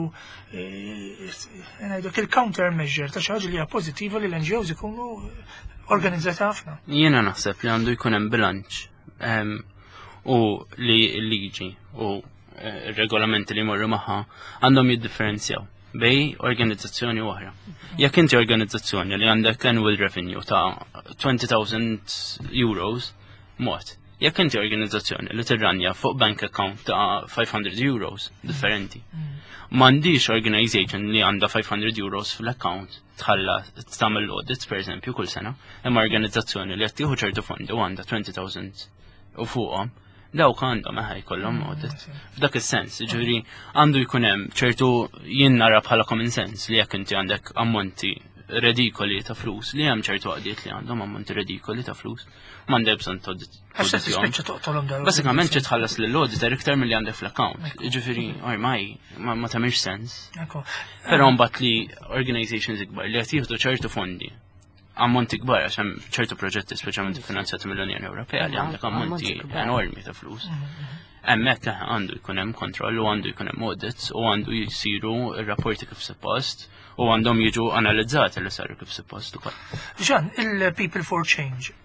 il-counter measure ta' xi ħaġa li hija pożittiva li l-N G Os ikunu organizzati ħafna. Jiena naħseb li għandu jkun hemm bilanċ u li l-liġi u regolamenti li jmorru magħha għandhom jiddifferenzjaw bej organizzazzjoni oħra. Jekk inti organizzazzjoni li għandek annual revenue ta' twenty thousand euros mod, jekk inti organizzazzjoni li tirranja fuq bank account ta' five hundred euros differenti. M'għandix organization li għandha five hundred euros fil-account tħalla tagħmel audits pereżempju kull sena, imma organizzazzjoni li qed tieħu ċertu fondi u għandha twenty thousand u fuqhom dawk għandhom eħe jkollhom audit. F'dak is-sens, ġifieri għandu jkun hemm ċertu jien nara bħala common sense li jekk inti għandek ammonti redikoli ta' flus li hemm ċertu għaqdiet li għandhom ammonti redikoli ta' flus m'għandek bżonn todditjom. Basikament ċi tħallas lill-auditor iktar milli għandek fl-account. Ġifieri ormai ma tagħmilx sens. Però mbagħad li organizations ikbar li qed jieħdu ċertu fondi ammonti kbar għax hemm ċertu proġetti speċjalment finanzjati mill-Unjoni Ewropea li għandek ammonti enormi ta' flus. Hemmhekk għandu jkun hemm kontroll u għandu jkun hemm audits u għandu jsiru r-rapporti kif suppost u għandhom jiġu analizzati li saru kif suppost ukoll. Ġan, il-People for Change.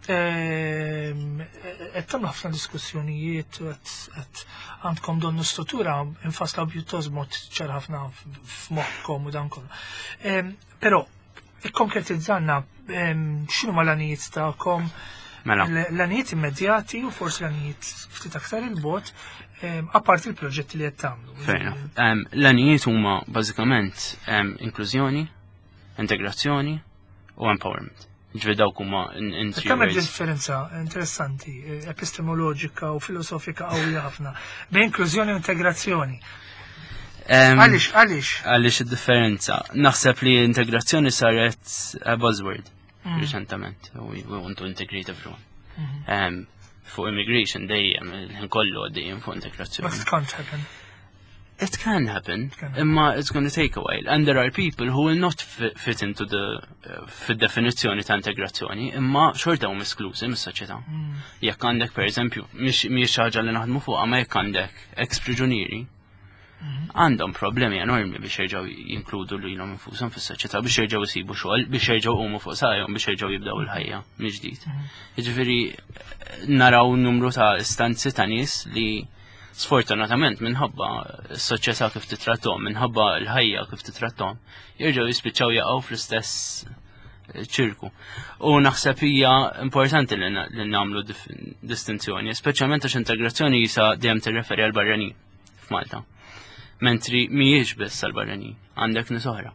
Qed tagħmlu ħafna diskussjonijiet qed għandkom donnu struttura infasla pjuttost mod ċar ħafna f'moħħkom u dan kollu. Però ikkonkretizzanna x'inhu ma l-għanijiet tagħkom, l-għanijiet immedjati u forsi l-għanijiet ftit aktar il-bot, apart il-proġetti li qed tagħmlu. Fejna. L-għanijiet huma bażikament inklużjoni, integrazzjoni u empowerment. Ġifieri dawk huma in three Kemm hemm differenza interessanti, epistemoloġika u filosofika qawwija ħafna bejn inklużjoni u integrazzjoni. Għalix, għalix? Għalix id-differenza. Naħseb li integrazzjoni saret buzzword reċentament. We want to integrate everyone. Fuq immigration dejjem, kollu dejjem fuq integrazzjoni. But it can't happen. It can happen, imma it's going to take a while. And there are people who will not fit into the fid-definizzjoni ta' integrazzjoni, imma xorta huma esklużi mis-soċjetà. Jekk għandek pereżempju, mhix ħaġa li naħdmu fuqha, ma jekk għandek ex-priġunieri għandhom problemi enormi biex jerġgħu jinkludu lilhom infushom fis-soċjetà biex jerġgħu jsibu xogħol, biex jerġgħu huma fuq sajhom biex jerġgħu jibdew il-ħajja mill-ġdid. Jiġifieri naraw numru ta' istanzi ta' nies li sfortunatament minħabba s-soċjetà kif titrattom, minħabba l-ħajja kif titrattom, jerġgħu jispiċċaw jaqgħu fl-istess ċirku. U naħseb hija importanti li nagħmlu distinzjoni, speċjalment għax integrazzjoni jisa dejjem tirreferi għal barranin f'Malta. Mentri mhijiex biss għal-barranin, għandek nies oħra.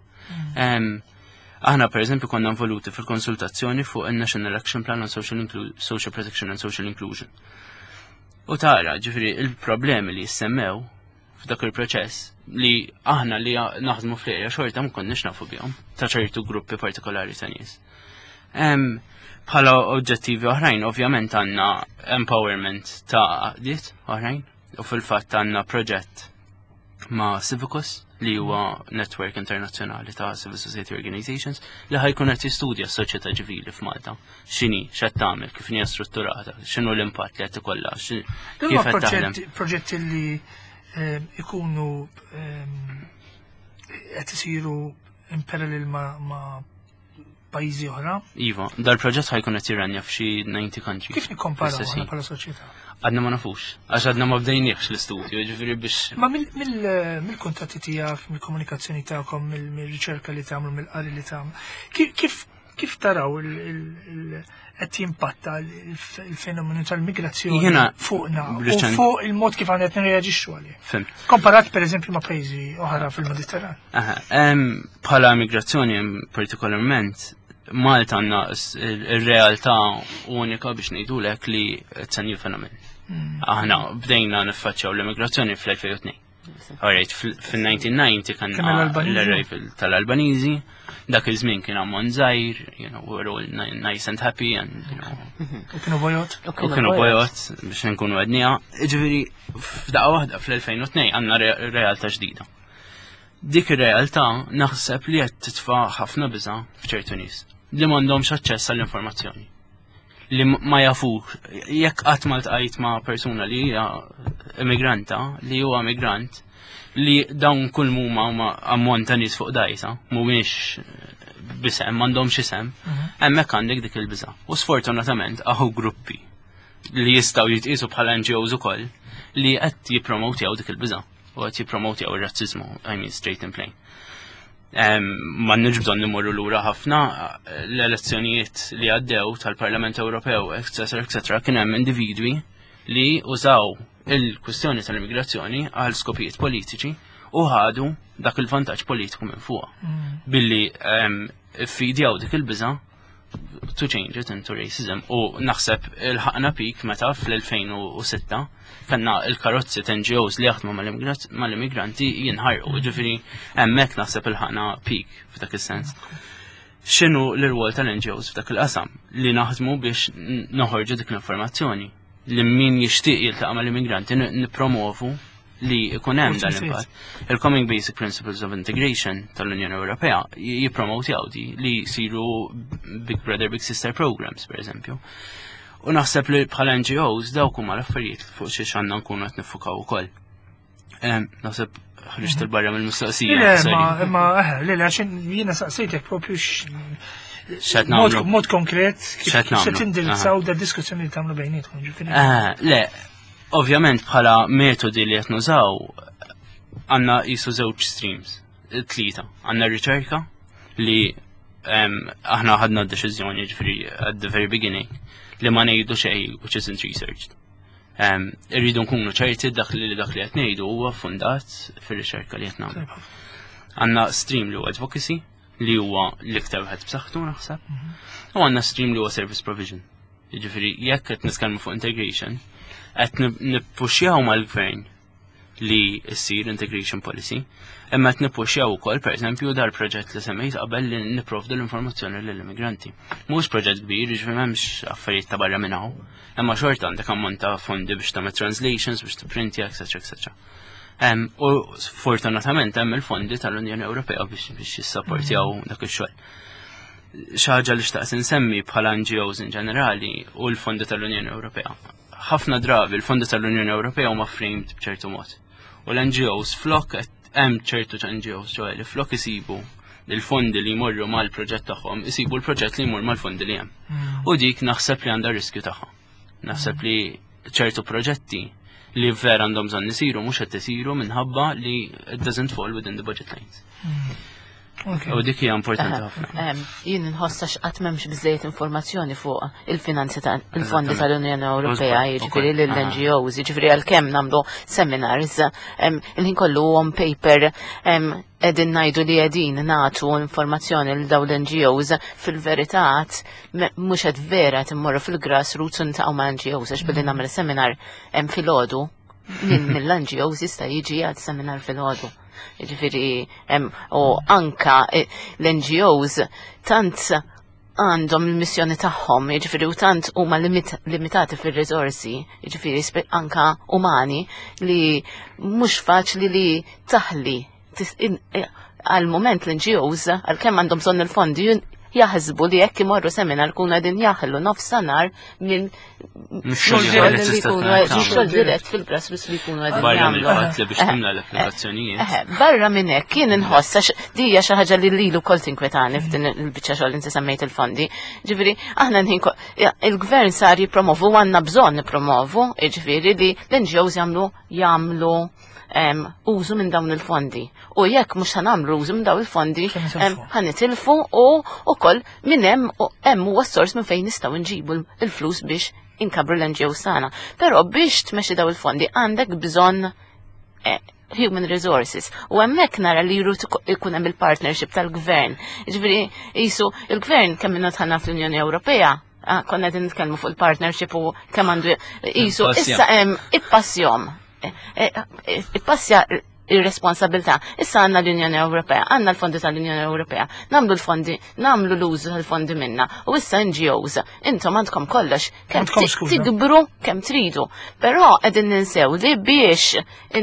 Aħna pereżempju konna involuti fil-konsultazzjoni fuq il-National Action Plan on Social, Social Protection and Social Inclusion. U tara, ġifieri il-problemi li jissemmew f'dak il-proċess li aħna li naħdmu fl-erja xorta ma konniex nafu bihom ta' ċertu gruppi partikolari ta' nies. Bħala oġġettivi oħrajn, ovvjament għandna empowerment ta' għaqdiet oħrajn u fil-fatt għandna proġett ma' Civicus li huwa network internazzjonali ta' civil society organizations li ħajkun qed jistudja s-soċjetà ċivili f'Malta. X'inhi, x'qed tagħmel, kif hija strutturata, x'inhu l-impatt li qed ikollha, kif qed taħdem. Proġetti li ikunu qed isiru in parallel ma' pajjiżi oħra. Iva, dal-proġett ħajkun qed jirranja f'xi ninety countries. Kif nikkomparaw bħala soċjetà? Għadna ma nafux, għax għadna ma bdejniex l-istudju, ġifiri biex. Ma mill-kontatti tijak, mill-komunikazzjoni ta'kom, mill-riċerka li ta'mlu, mill-qari li ta'mlu, kif taraw qed jimpatta il-fenomenu tal-migrazzjoni fuqna u fuq il-mod kif għandet nirreaġixxu għalih? Komparat per eżempju ma' pajjiżi oħra fil-Mediterran. Bħala migrazzjoni partikolarment, Malta għandna ir-realtà unika biex ngħidulek li t-sanju fenomen. Aħna bdejna niffaċċjaw l-immigrazzjoni fl-twenty oh two. Alright, fil-nineteen ninety kan l-arrival tal-Albaniżi, dak iż-żmien kien ammont żgħir, you know, we're all nice and happy and you know. U kienu bojot? U kienu bojot biex nkunu għednija. Ġifieri f'daqqa waħda fl-twenty oh two għandna realtà ġdida. Dik ir-realtà naħseb li qed titfa' ħafna biża' f'ċertu nies li m'għandhomx aċċess għall-informazzjoni. Li ma jafux, jekk qatt ma ltqajt ma' persuna li hija immigranta, li huwa immigrant, li dawn kull huma huma ammont ta' nies fuq dajsa, mhumiex b'isem, m'għandhomx isem, hemmhekk għandek dik il-biża'. U sfortunatament aħu gruppi li jistgħu jitqisu bħala N G Os ukoll li qed jippromowtjaw dik il-biża' u qed jippromowtjaw ir-razziżmu, I mean straight and plain. Ma nġbżon nimurru lura ħafna l-elezzjonijiet li għaddew tal-Parlament Ewropew, et cetera, et cetera, kien hemm individwi li użaw il-kwistjoni tal-immigrazzjoni għal skopijiet politiċi u ħadu dak il-vantaġġ politiku minn fuqha. Billi ffidjaw dik il-biża' to change it into racism. U naħseb il-ħaqna pik meta fl-twenty oh six kanna il-karozzi ta' N G Os li jaħdmu mal-immigranti jinħarqu, ġifiri hemmhekk naħseb il-ħaqna pik f'dak is-sens. X'inhu l-irwol tal-N G Os f'dak il-qasam li naħdmu biex noħorġu dik l-informazzjoni li min jixtieq jiltaqa' mal-immigranti nippromovu li ikun hemm dan l-impatt. Il-Coming Basic Principles of Integration tal-Unjoni Ewropea jippromotjaw di li jsiru Big Brother Big Sister programs, per eżempju. U naħseb li bħala N G Os dawk huma l-affarijiet fuq xi għandna nkunu qed nifukaw ukoll. Naħseb ħriġt il-barra mill-mistoqsija. Le, ma eħe, le, għaxin jiena saqsejtek propju mod konkret kif tindirizzaw da diskussjoni li tagħmlu bejnietkom. Le, ovvjament bħala metodi li qed nużaw għandna qisu żewġ streams, tlieta. Għandna riċerka li aħna ħadna d-deċiżjoni ġifieri at the very beginning li ma ngħidu xejn which isn't researched. Irridu nkunu ċerti dak li dak li qed ngħidu huwa fundat fir-riċerka li qed nagħmlu. Għandna stream li huwa advocacy li huwa l-iktar wieħed b'saħħtu naħseb. U għandna stream li huwa service provision. Jiġifieri jekk qed nitkellmu fuq integration, qed nippuxjaw mal-gvern li ssir integration policy, imma qed nippuxjaw ukoll pereżempju dar proġett li semmejt qabel li nipprovdu l-informazzjoni lill-immigranti. Mhux proġett kbir, jiġifieri m'hemmx affarijiet ta' barra minn hawn, imma xorta għandek ammont ta' fondi biex tagħmel translations, biex tipprintja, et cetera, et cetera. U fortunatament hemm il-fondi tal-Unjoni Ewropea biex biex jissapportjaw dak ix-xogħol. Xi ħaġa li xtaqt insemmi bħala N G Os in ġenerali u l-fondi tal-Unjoni Ewropea. Ħafna drabi l-fondi tal-Unjoni Ewropea huma framed b'ċertu mod. U l-N G Os flok hemm ċertu N G Os ġewwa li flok isibu il-fondi li jmorru mal-proġett tagħhom, isibu l-proġett li jmur mal-fondi li hemm. U dik naħseb li għandha riskju tagħha. Naħseb li ċertu proġetti li vera għandhom bżonn isiru mhux qed isiru minħabba li it doesn't fall within the budget lines. U dik hija importanti ħafna. Jien inħossax qatt m'hemmx biżejjed informazzjoni fuq il-finanzi tal-fondi tal-Unjoni Ewropea, jiġifieri lill-N G Os, jiġifieri għalkemm nagħmlu seminars, il-ħin kollu on paper qegħdin ngħidu li qegħdin nagħtu informazzjoni lil dawn l-N G Os, fil-verità mhux qed vera timmorru fil-grassroots u niltaqgħu ma' N G Os għax billi nagħmel seminar hemm filgħodu mill-N G Os jista' jiġi għal seminar filgħodu. Ġifiri, u anka l-N G Os tant għandhom il-missjoni tagħhom, jiġifieri u tant huma limitati fir-riżorsi, jiġifieri anka umani li mhux faċli li taħli għal moment l-N G Os għal kemm għandhom bżonn il-fondi jaħsbu li jekk imorru seminar kunu għedin jaħlu nofsanar minn xogħol dirett fil-grassroots li jkunu għedin barra minn fatt li biex timla l-applikazzjonijiet. Barra minn hekk kien inħoss għax dija xi ħaġa li lilu kol tinkwetani f'din il-biċċa xogħol inti semmejt il-fondi. Ġifieri aħna nħin il-gvern sar jippromovu għandna bżonn nippromovu, jiġifieri li l-N G Os jagħmlu jagħmlu użu minn dawn il-fondi. U jekk mhux ħanamlu użu minn dawn il-fondi, ħanitilfu u wkoll minn hemm hemm huwa s-sors minn fejn nistgħu nġibu l-flus biex inkabru l-N G O tagħna. Però biex tmexxi dawn il-fondi għandek bżonn human resources. U hemmhekk nara li jru ikun hemm il-partnership tal-gvern. Jiġifieri qisu il-gvern kemm minna tħanna fl-Unjoni Ewropea, konna qegħdin nitkellmu fuq il-partnership u kemm għandu qisu issa hemm ippassjom. Ippassja ir-responsabilità. Issa għandna l-Unjoni Ewropea, għandna l-fondi tal-Unjoni Ewropea, namlu l-fondi, namlu l-użu tal-fondi minna. U issa N G Os, intom għandkom kollox, kemm tikbru, kemm tridu. Però qegħdin ninsew li biex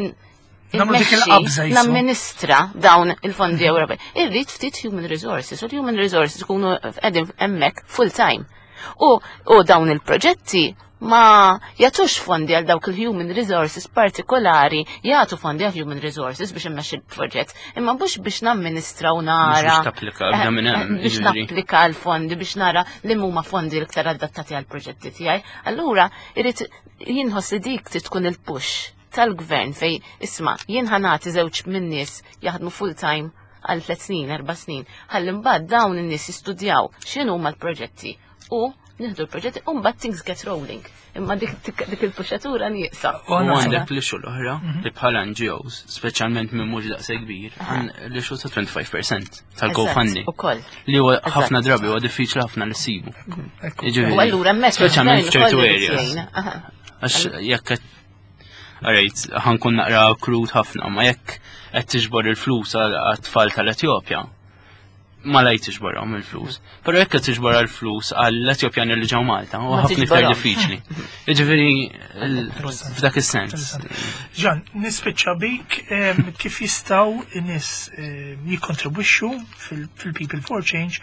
l-amministra dawn il-fondi Ewropej. Irrid ftit human resources, u l-human resources kunu qegħdin hemmhekk full time. U dawn il-proġetti ma jagħtux fondi għal dawk il-human resources partikolari, jagħtu fondi għal human resources biex immexxi l-proġett, imma mhux biex namministraw nara biex napplika l-fondi biex nara li huma fondi l-iktar adattati għal proġetti tiegħi. Allura irid jinħoss li dik tkun il-push tal-gvern fej isma' jien ħanati żewġ min nies jaħdmu full time għal tliet snin, erba' snin, ħalli mbagħad dawn in-nies jistudjaw x'inhu huma l-proġetti u nieħdu l-proġetti u mbagħad things get rolling. Imma dik il-puxatura nieqsa. U għandek li xogħol oħra li bħala N G Os, speċjalment minn mhux daqshekk kbir, li xogħol ta' twenty-five percent tal-GoFundMe. Li huwa ħafna drabi huwa diffiċli ħafna li ssibu. U allura hemmhekk speċjalment f'ċertu areas. Għax jekk Alright, ħankun naqra krut ħafna, ma jekk qed tiġbor il-flus għat-tfal tal-Etjopja, ma lajt tiġborhom il-flus. Però jekk qed tiġbor il-flus għall-Etjopjani li ġew Malta, huwa ħafna iktar diffiċli. Jiġifieri f'dak is-sens. Ġan, nispiċċa bik kif jistgħu nies jikkontribwixxu fil-People for Change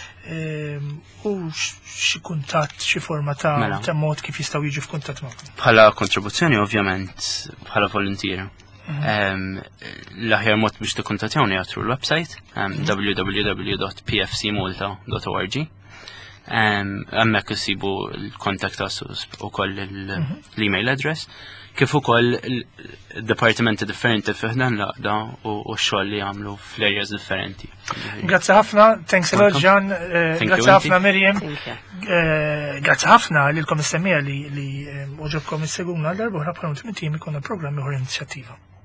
u xi kuntatt, xi forma ta' mod kif jistgħu jiġu f'kuntatt magħhom. Bħala kontribuzzjoni ovvjament bħala volunteer. L-aħjar mod biex tikkuntattjawni għatru l-website w w w dot p f c malta dot org. Hemmhekk issibu l-contact us ukoll l-email address kif ukoll departimenti differenti fiħdan laqda u x-xogħol li jagħmlu fl-areas differenti. Grazzi ħafna, thanks a lot Ġan, grazzi ħafna Mirjam, grazzi ħafna lilkom istemmija li uġobkom is-seguna l-darba oħra bħala timi konna programmi oħra inizjattiva.